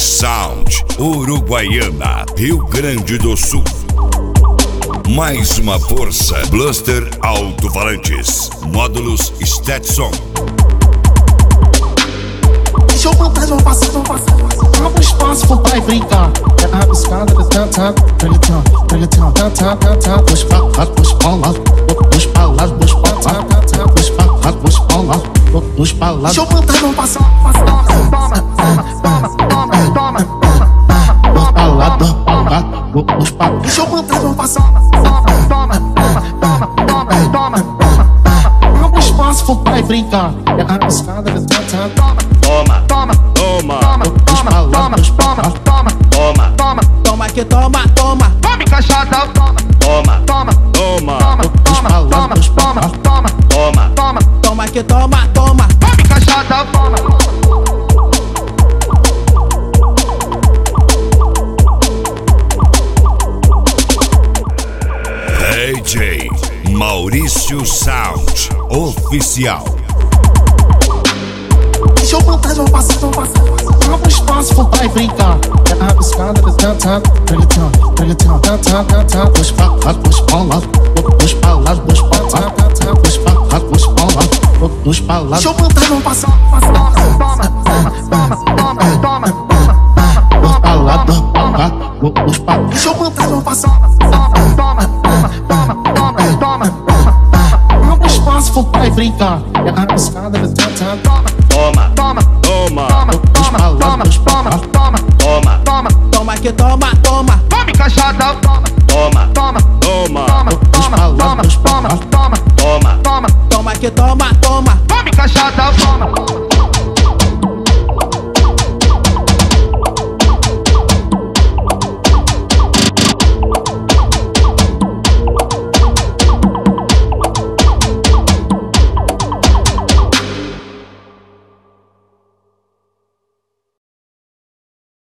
Sound, Uruguaiana, Rio Grande do Sul. Mais uma força, Blaster Alto-Falantes, módulos Stetson. Deixa eu mandar, vou passar. Abre espaço, vou pra brincar. É a rabiscada de tantã, tantã, push pra lá, push pra lá, push pra lá, push pra lá, push pra lá, push pra lá, push pra lá. Deixa eu mandar, vou passar. Deixa eu mandar, vou passar. Abre espaço, vou pra brincar. É a rabiscada de tantã. Toma, que toma. Tome cachaça, Toma, que toma. tome cachaça, DJ Maurício Sound, oficial. Deixa eu mandar, vou passar. Abre espaço, vou pra brincar. É a rabiscada de tantã, push pra lá, push pra lá, push pra lá, push pra lá, push pra lá, push pra lá, push pra lá. Deixa eu mandar, vou passar. Push pra lá, push pra lá. Deixa eu mandar, vou passar. Abre espaço, vou pra brincar. É a rabiscada de tantã. Toma, Push pra lá, push pra lá. que toma. Tome cachaça,